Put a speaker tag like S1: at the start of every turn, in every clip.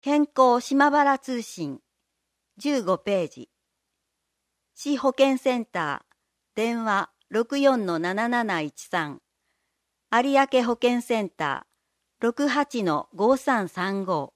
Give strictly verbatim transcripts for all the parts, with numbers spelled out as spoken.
S1: 健康島原通信じゅうごページ。市保健センター電話 ろくよんのなななないちさん 有明保健センター ろくはちのごさんさんご。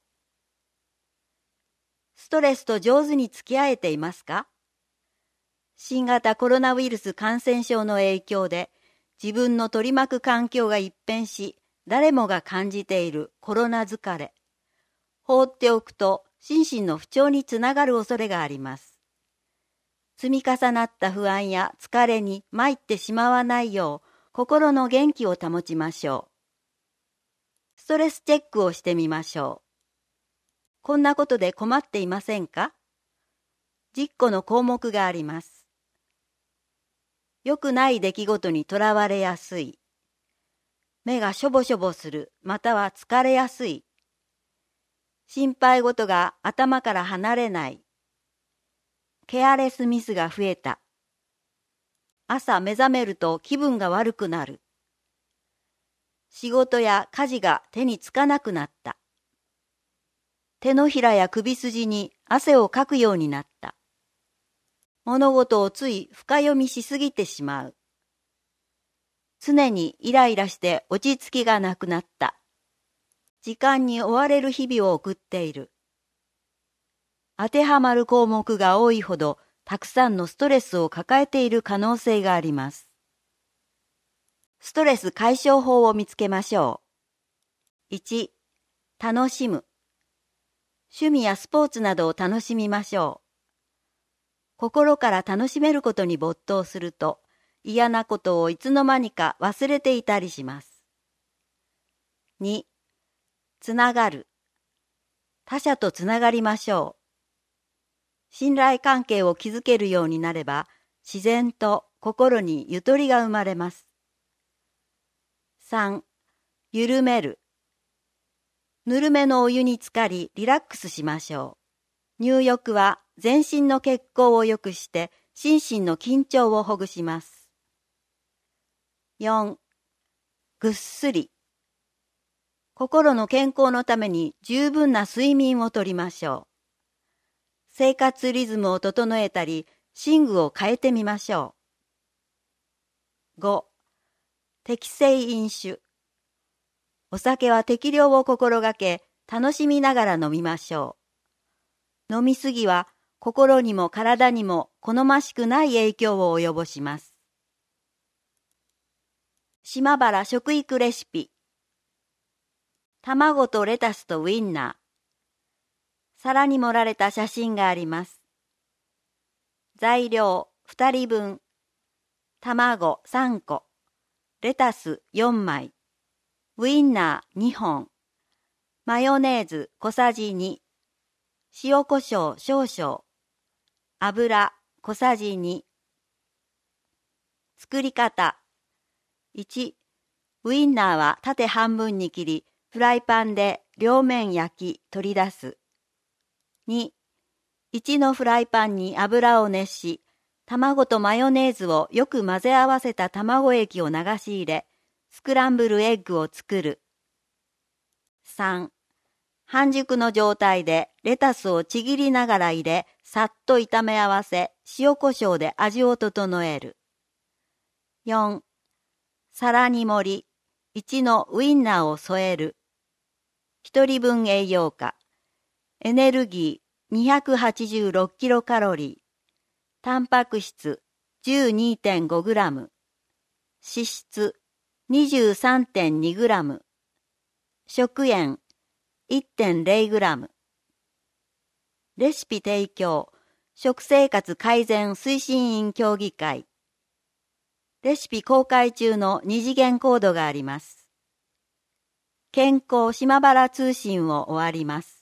S1: ストレスと上手に付き合えていますか？新型コロナウイルス感染症の影響で自分の取り巻く環境が一変し、誰もが感じているコロナ疲れ。放っておくと心身の不調につながる恐れがあります。積み重なった不安や疲れに参ってしまわないよう心の元気を保ちましょう。ストレスチェックをしてみましょう。こんなことで困っていませんか？じゅっこの項目があります。良くない出来事にとらわれやすい。目がしょぼしょぼする、または疲れやすい。心配事が頭から離れない。ケアレスミスが増えた。朝目覚めると気分が悪くなる。仕事や家事が手につかなくなった。手のひらや首筋に汗をかくようになった。物事をつい深読みしすぎてしまう。常にイライラして落ち着きがなくなった。時間に追われる日々を送っている。当てはまる項目が多いほどたくさんのストレスを抱えている可能性があります。ストレス解消法を見つけましょう。いち、楽しむ。趣味やスポーツなどを楽しみましょう。心から楽しめることに没頭すると嫌なことをいつの間にか忘れていたりします。に、つながる。他者とつながりましょう。信頼関係を築けるようになれば、自然と心にゆとりが生まれます。さん、緩める。ぬるめのお湯に浸かり、リラックスしましょう。入浴は全身の血行を良くして、心身の緊張をほぐします。よん、ぐっすり。心の健康のために十分な睡眠をとりましょう。生活リズムを整えたり、寝具を変えてみましょう。ご、適正飲酒。お酒は適量を心がけ、楽しみながら飲みましょう。飲みすぎは心にも体にも好ましくない影響を及ぼします。島原食育レシピ。卵とレタスとウインナー。皿に盛られた写真があります。材料ふたりぶん。卵さんこ。レタスよんまい。ウインナーにほん。マヨネーズ小さじに。塩コショウ少々。油小さじに。作り方。いち、ウインナーは縦半分に切り、フライパンで両面焼き取り出す。に、いちのフライパンに油を熱し、卵とマヨネーズをよく混ぜ合わせた卵液を流し入れ、スクランブルエッグを作る。さん、半熟の状態でレタスをちぎりながら入れ、さっと炒め合わせ、塩コショウで味を整える。よん、皿に盛り、いちのウインナーを添える。ひとりぶん栄養価。エネルギー にひゃくはちじゅうろくキロカロリー。タンパク質 じゅうにてんごグラム。脂質 にじゅうさんてんにグラム。食塩 いってんゼログラム。レシピ提供、食生活改善推進員協議会。レシピ公開中の二次元コードがあります。健康島原通信を終わります。